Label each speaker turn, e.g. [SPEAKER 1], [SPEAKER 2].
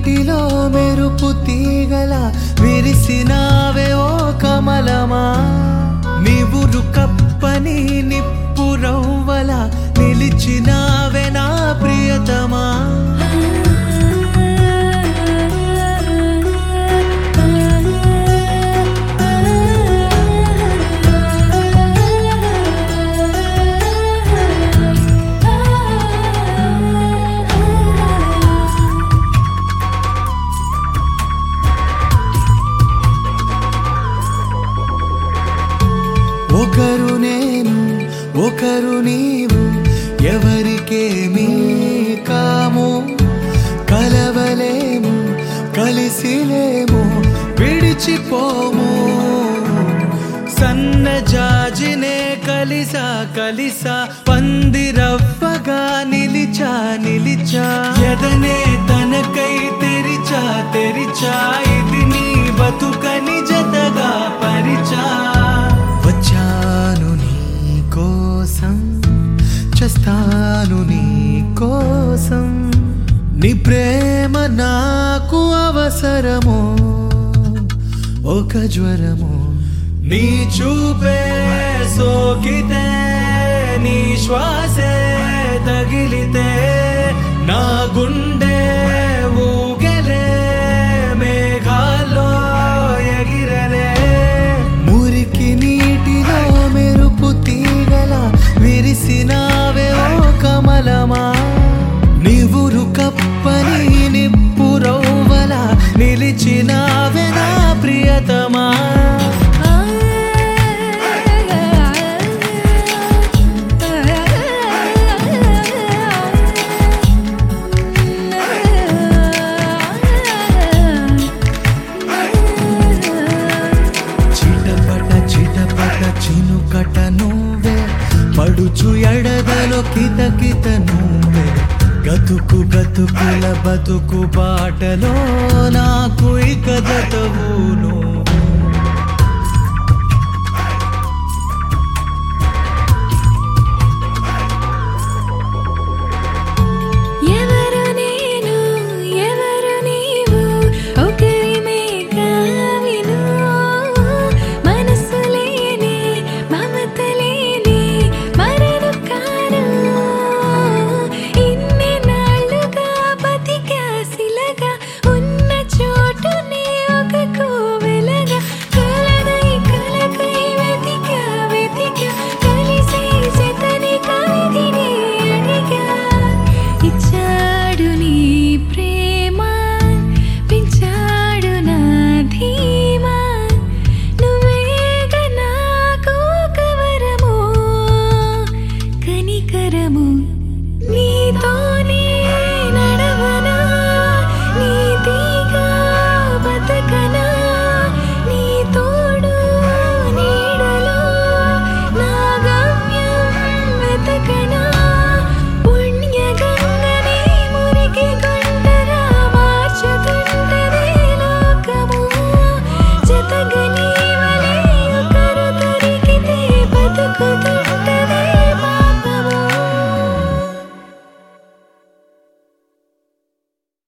[SPEAKER 1] నీటిలో మెరుపు తీగల విరిసినావే ఓ కమలమా నీవురు కప్పని నిప్పు రవ్వల నిలిచినావే నా ప్రియతమా ఒకరు నేను ఒకరు నీవు ఎవరికేమీ కాము కలవలేము కలిసిలేము విడిచిపోము సన్నజాజినే కలిసా పందిరవ్వగా నిలిచా ఎదనే తనకై తెరిచా ఇది నీ బతుకని జతగా పరిచా వచ్చాను నీ కోసం చస్తాను నీ కోసం నీ ప్రేమ నాకు అవసరము ఒక జ్వరము నీ చూపే సోకితే నీ శ్వాసే తగిలితే నా గుండె ఊగలే మేఘాల్లో ఎగిరలే మురికి నీటిలో మెరుపు తీగల విరిసినావే ఓ కమలమా నీవురు కప్పని నిప్పు రవ్వల నిలిచినావే నా ప్రియతమా చినుకట నువ్వే పడుచు ఎడదలో కిత నువ్వే గతుకుల బతుకు బాటలో నాకు ఇక జతవు నువ్వే